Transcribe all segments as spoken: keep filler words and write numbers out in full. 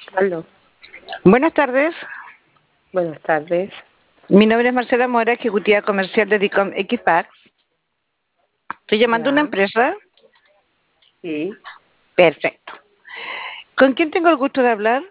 Aló. Buenas tardes. Buenas tardes. Mi nombre es Marcela Mora, ejecutiva comercial de Dicom Equifax. Estoy llamando a una Ya. empresa. Sí. Perfecto. ¿Con quién tengo el gusto de hablar?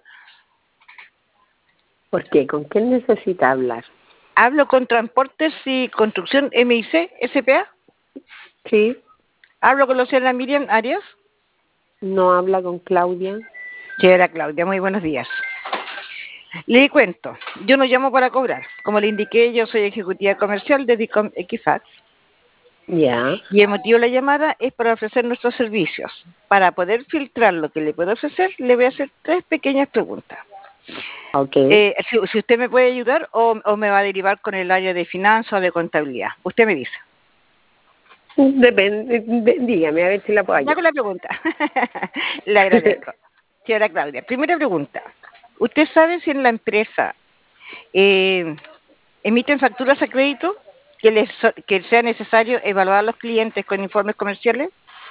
¿Por qué? ¿Con quién necesita hablar? Hablo con Transportes y Construcción M I C S P A. Sí. Hablo con la señora Miriam Arias. ¿No habla con Claudia? Señora Claudia, muy buenos días. Le cuento, yo no llamo para cobrar. Como le indiqué, yo soy ejecutiva comercial de Dicom Equifax. Ya. Y el motivo de la llamada es para ofrecer nuestros servicios. Para poder filtrar lo que le puedo ofrecer, le voy a hacer tres pequeñas preguntas. Ok. Eh, si, si usted me puede ayudar o, o me va a derivar con el área de finanzas o de contabilidad. Usted me dice. Depende. de- dígame, a ver si la puedo Ya ayudar. con la pregunta. Le agradezco. Señora Claudia, primera pregunta. ¿Usted sabe si en la empresa eh, emiten facturas a crédito que, les, que sea necesario evaluar a los clientes con informes comerciales?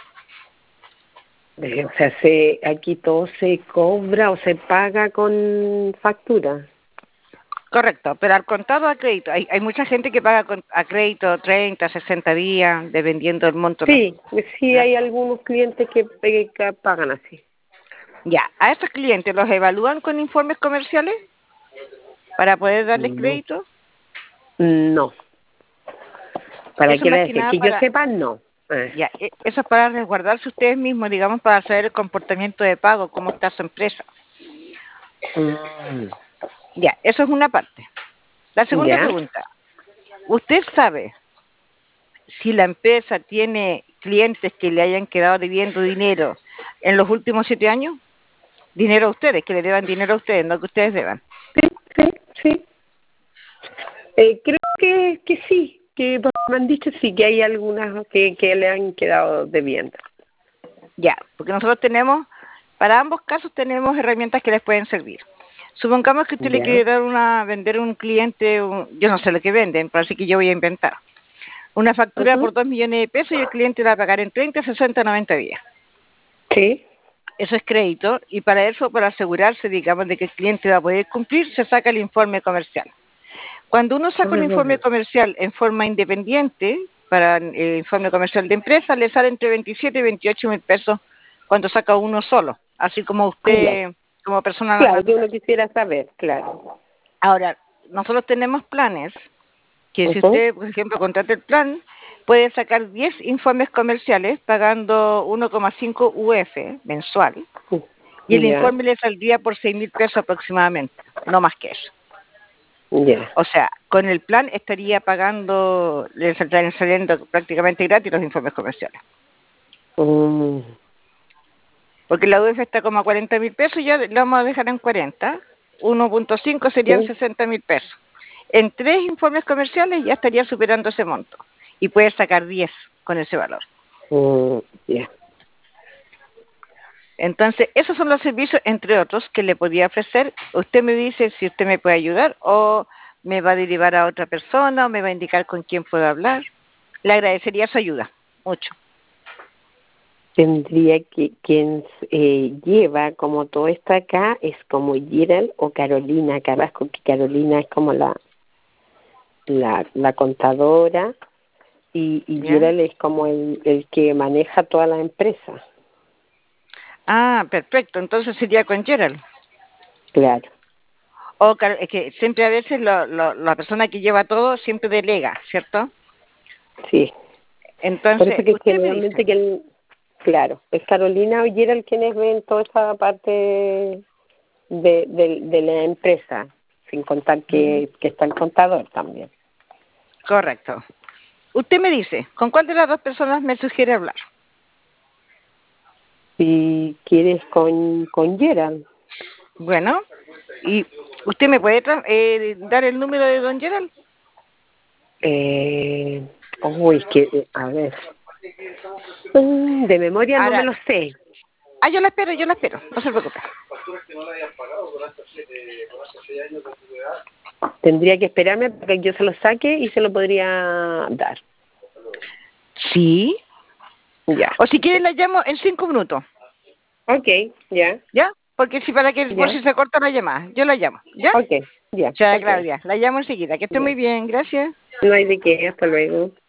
Eh, O sea, se, aquí todo se cobra o se paga con factura. Correcto, pero al contado a crédito. Hay, hay mucha gente que paga con, a crédito treinta, sesenta días, dependiendo del monto. Sí, sí ¿Ya? hay algunos clientes que, que que pagan así. Ya, a estos clientes los evalúan con informes comerciales para poder darles No. crédito. No. ¿Para Eso qué le más que decir? nada Que yo para, sepa, no. Eh, ya, e- eso es para resguardarse ustedes mismos, digamos, para saber el comportamiento de pago, cómo está su empresa. mm, Ya, eso es una parte. La segunda ya. pregunta, ¿usted sabe si la empresa tiene clientes que le hayan quedado debiendo dinero en los últimos siete años? Dinero a ustedes, que le deban dinero a ustedes, no que ustedes deban. Sí, sí, sí. Eh, creo que, que sí, que me han dicho sí, que hay algunas que, que le han quedado debiendo. Ya, porque nosotros tenemos, para ambos casos tenemos herramientas que les pueden servir. Supongamos que usted le Ya. quiere dar una, vender a un cliente, un, yo no sé lo que venden, parece que yo voy a inventar, una factura Ujú. por dos millones de pesos y el cliente la va a pagar en treinta, sesenta, noventa días. Sí. Eso es crédito y para eso, para asegurarse, digamos, de que el cliente va a poder cumplir, se saca el informe comercial. Cuando uno saca un informe Ah, comercial en forma independiente, para el informe comercial de empresa, le sale entre veintisiete y veintiocho mil pesos cuando saca uno solo, así como ya. usted, como persona Claro, que natural. uno quisiera saber, claro. Ahora, nosotros tenemos planes que si Ujú. usted, por ejemplo, contrata el plan, puede sacar diez informes comerciales pagando uno coma cinco U F mensual y el Ya, informe le saldría por seis mil pesos aproximadamente, no más que eso. ya. O sea, con el plan estaría pagando, le estarían saliendo prácticamente gratis los informes comerciales. Mm, Porque la U E F está como a cuarenta mil pesos y ya lo vamos a dejar en cuarenta. uno punto cinco serían sí. sesenta mil pesos. En tres informes comerciales ya estaría superando ese monto. Y puede sacar diez con ese valor. Mm, ya. Entonces, esos son los servicios, entre otros, que le podía ofrecer. Usted me dice si usted me puede ayudar o me va a derivar a otra persona o me va a indicar con quién puedo hablar. Le agradecería su ayuda, mucho. Tendría que quien eh, lleva como todo esto acá es como Gerald o Carolina Carrasco, que Carolina es como la la, la contadora y, y ¿Ya? Gerald es como el, el que maneja toda la empresa. Ah, perfecto. Entonces sería con Gerald. Claro, O Car- es que siempre a veces lo, lo- la persona que lleva todo siempre delega, ¿cierto? sí. Por Entonces, eso que usted me dice, generalmente que el, claro, es Carolina o Gerald quienes ven toda esa parte de, de, de la empresa, sin contar mm, que, que está el contador también. correcto. Usted me dice, ¿con cuál de las dos personas me sugiere hablar? Si quieres con, con Gerald, Bueno, ¿y usted me puede tra- eh, dar el número de don Gerald? eh, uy, es que, a ver, mm, de memoria no me Ahora, lo sé. ah, yo la espero, yo la espero, no se preocupe. Tendría que esperarme para que yo se lo saque y se lo podría dar. Sí. Ya. O si quiere la llamo en cinco minutos, Ok, ya. ¿ya? porque si para que Ya. por si se corta la llamada, yo la llamo, ¿ya? Ok, ya. Señora Ok. Claudia, la llamo enseguida, que esté Ya. muy bien, gracias. No hay de qué, hasta luego.